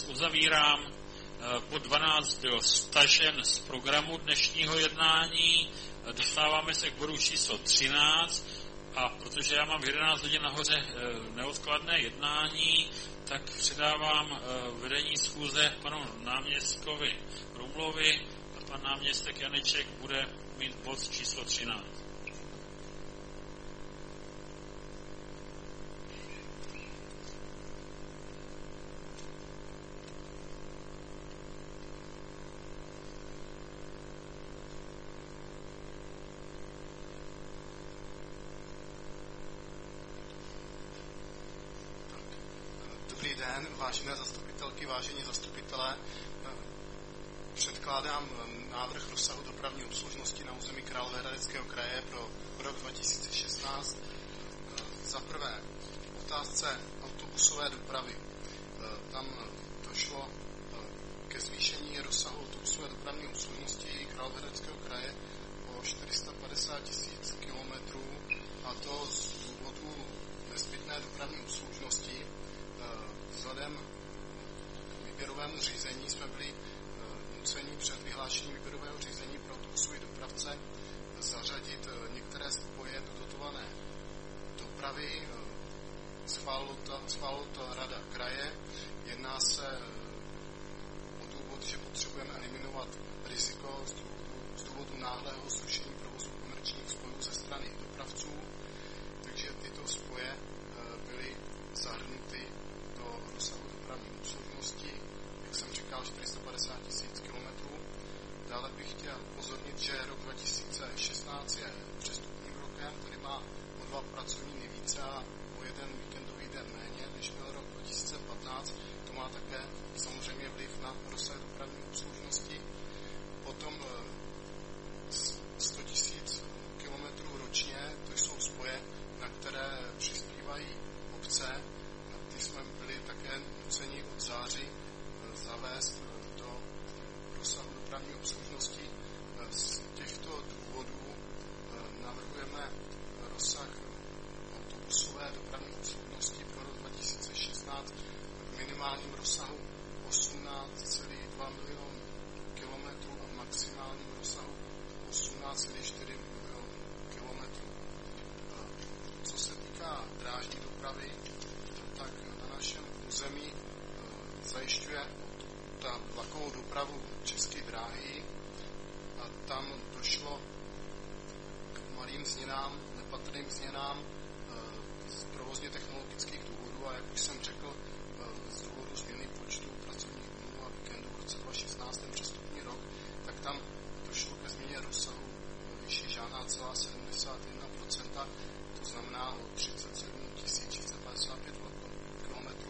uzavírám. Bod 12 byl stažen z programu dnešního jednání. Dostáváme se k bodu číslo 13 a protože já mám v 11 hodin nahoře neodkladné jednání, tak předávám vedení schůze panu náměstkovi Rumlovi a pan náměstek Janeček bude mít bod číslo 13. Dobrý den, vážené zastupitelky, vážení zastupitelé. Předkládám návrh rozsahu dopravní obslužnosti na území Královéhradeckého kraje pro rok 2016. Za prvé, v otázce autobusové dopravy. Tam došlo ke zvýšení rozsahu autobusové dopravní obslužnosti Královéhradeckého kraje o 450 000 kilometrů, a to z důvodu nezbytné dopravní obslužnosti. Vzhledem k výběrovému řízení jsme byli nuceni před vyhlášením výběrového řízení pro autobusové dopravce zařadit některé spoje do dotované dopravy. Schválilo to Rada kraje. Jedná se o důvod, že potřebujeme eliminovat riziko z důvodu náhlého zrušení provozu komerčních spojů ze strany dopravců, takže tyto spoje byly zahrnuty do rozsahu dopravní obslužnosti, jak jsem říkal, 450 000 kilometrů. Dále bych chtěl upozornit, že rok 2016 je přestupním rokem, který má o 2 pracovní dny více a o 1 víkendový den méně, než byl rok 2015. To má také samozřejmě vliv na rozsah dopravní obslužnosti. Potom 100 000 kilometrů ročně, to jsou spoje, na které přispívají obce. Ty jsme byli také nuceni od září zavést do rozsahu dopravní obslužnosti. Z těchto důvodů navrhujeme rozsah autobusové dopravní obslužnosti pro rok 2016 v minimálním rozsahu 18,2 milionu kilometrů a v maximálním rozsahu 18,4 milionu kilometrů. Co se týká drážní dopravy, tak na našem území zajišťuje ta vlakovou dopravu České dráhy a tam došlo k malým změnám, nepatrným změnám z provozně technologických důvodů a jak už jsem řekl, z důvodu změny počtu pracovních dnů a víkendů v roce 2016, ten přestupní rok, tak tam došlo ke změně rozsahu výši žádná celá 71%, to znamená o 37 655 kilometrů.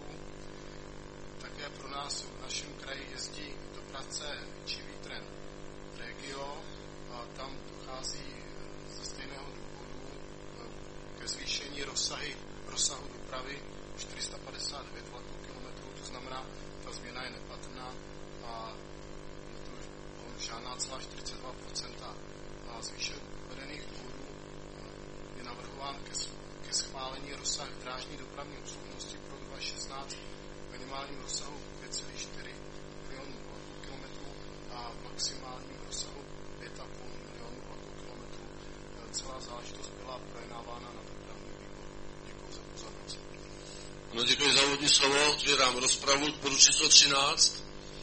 Také pro nás v našem kraji jezdí dopravce Čivítren Regio a tam dochází ze stejného důvodu ke zvýšení rozsahu dopravy o 459 kilometrů, to znamená, ta změna je nepatrná a je to žádná celá 42%. A z výše uvedených důvodů je navrhován ke schválení rozsah drážní dopravní obslužnosti pro 2016 v minimálním rozsahu 5,4 milionů kilometrů a v maximálním rozsahu 5,5 milionů kilometrů. Celá záležitost byla projednávána na dopravním výboru. Děkuji za pozornost. No, děkuji za úvodní slovo. Otvírám rozpravu k bodu číslo 13.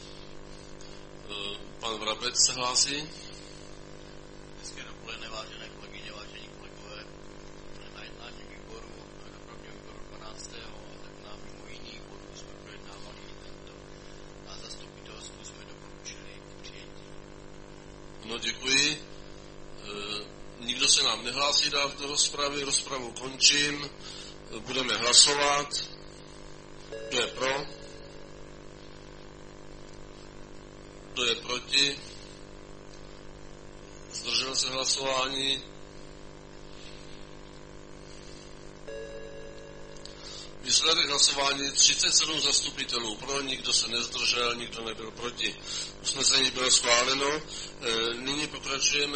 Pan Vrabec se hlásí. Hezké dopoledne, vážené kolegyně, vážení kolegové. Na jednání výboru, dopravního výboru 12. ledna mimo jiných bodů jsme projednávali tento a zastupitelstvu jsme doporučili k přijetí. No, děkuji. Nikdo se nám nehlásí dál do rozpravy, rozpravu končím. Budeme hlasovat. Kdo je pro? Kdo je proti? Zdržel se hlasování. Výsledek hlasování 37 zastupitelů pro, nikdo se nezdržel, nikdo nebyl proti. Usnesení bylo schváleno. Nyní pokračujeme